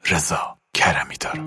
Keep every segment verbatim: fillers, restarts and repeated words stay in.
رضا کرمی دار.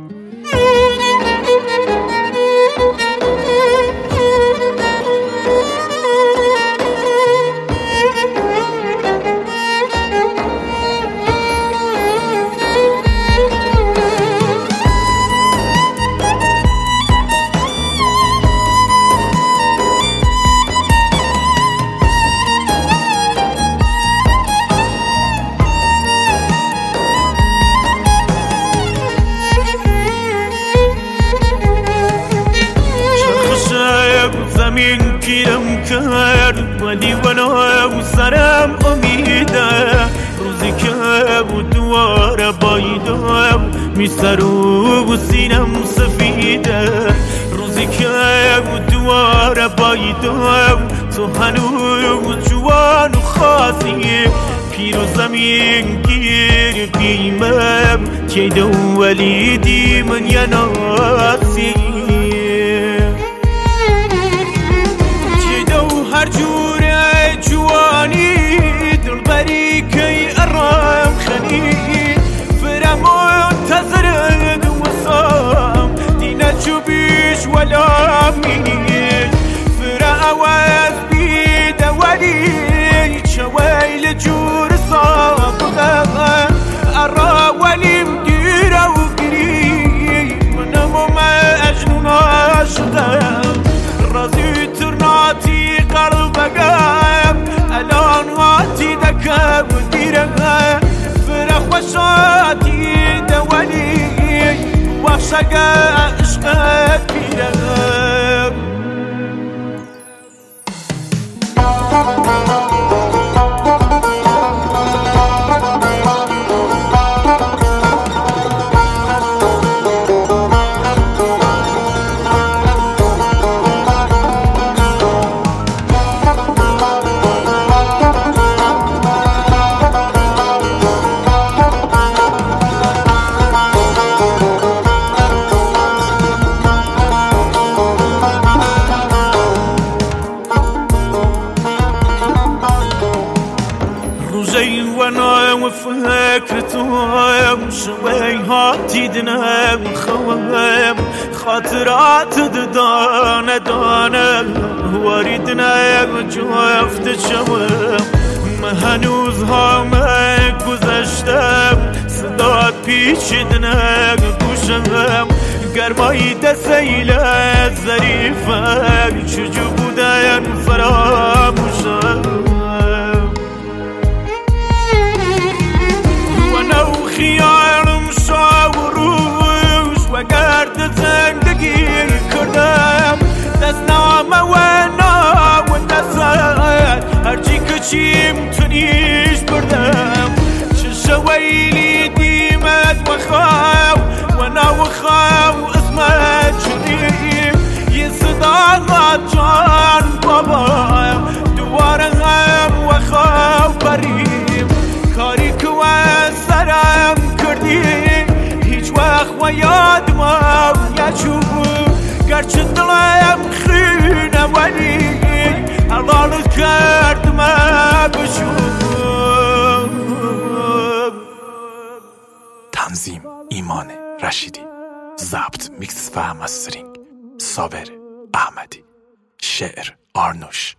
زمین گیرم کرد ولی ونا سرم امیده، روزی که بود دواره بایدم میسرو و سینم سفیده، روزی که بود دواره بایدم تو هنوز جوان و خاصی، پیر و زمین گیر بیمم که دو ولیدی من یا ناسی، هر جوره جوانی دلبری کی ارام خنی فرم منتظر دوسام دینا جوبیش ولا منی فرا اواز بید ولی شویل جور صابغه ارا ولی مديره وقري منمو ما اجنون عاشقه رازي ترناتي قلبك الان واتي دكا مديرها فرح وشاتي دولي وحشق عشقك بيرها روزي وانا وفكرتهم شوي هاتي دنا خوام خاطرات دانا دانا واردنا جفت شوام ما هنوز همه گذشتم صدات پیچیدنه گوشم گرمایی دسیل ظریفم چجو بودن فراموشم خيارم شاوروش وقرد زندگی کردم دست نامه و نا و دستت هرچی کچیم تونیش بردم چه شویلی دیمت و خواو و نا و خواو اسمت چنیم یه صداقات جان بابا دواره هم و خواو بریم کاری که سرم کردی هیچ وقت و یادم یچو گرچه دلم خینه ولی حلالت کردم بشو. تنظیم ایمان رشیدی، ضبط میکس و مسترینگ صابر احمدی، شعر آرنوش.